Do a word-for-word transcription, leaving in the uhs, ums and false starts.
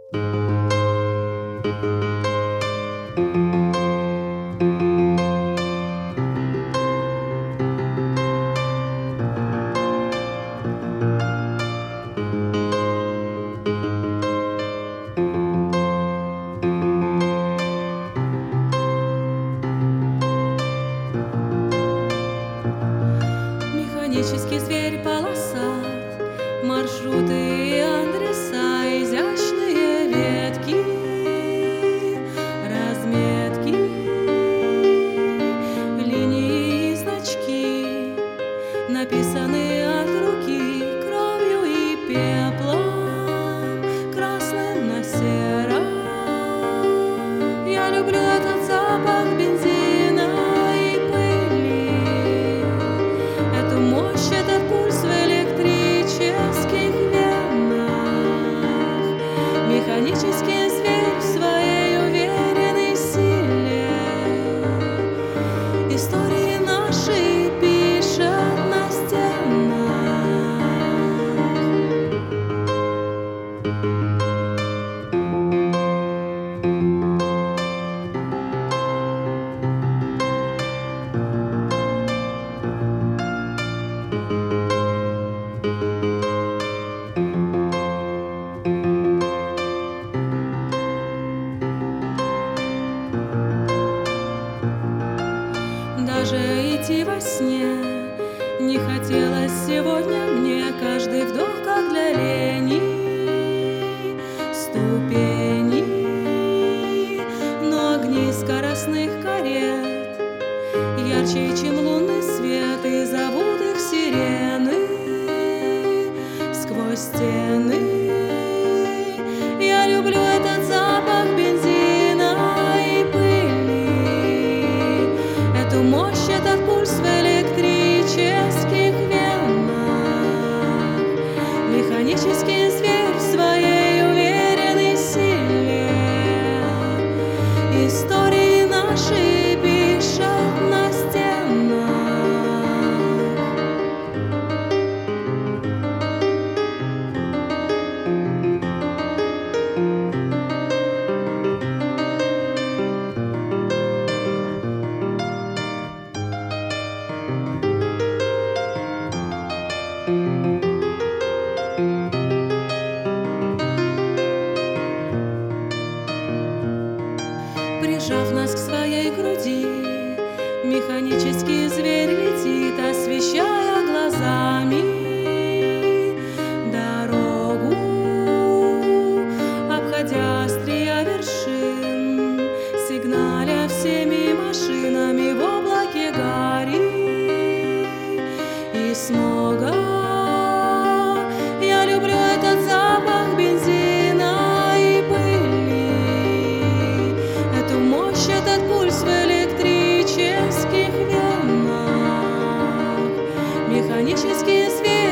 Механический зверь полосат, маршруты и адреса, изящные ветки, разметки, линии и значки, написанные от руки кровью и пеплом, красным на сером. Я люблю этот запах бензина и пыли, эту мощь, этот пульс в электрических венах. Механический зверь в своей уверенной силе истории наши пишет на стенах. Даже идти во сне не хотелось сегодня мне, каждый вдох как для лени, ступени, но огни скоростных карет ярче, чем лунный свет, и зовут их сирены сквозь стены. Я люблю этот запах бензина и пыли, эту мощь, этот пульс в электрических венах. Механический зверь в своей уверенной силе истории наши пишет на стенах. Прижав нас к своей груди, механический зверь летит, освещая глазами дорогу, обходя острия вершин, сигналя всеми машинами в облаке гари и смога. Я люблю этот запах бензина и пыли, эту мощь, этот пульс в электрических венах. Механический свет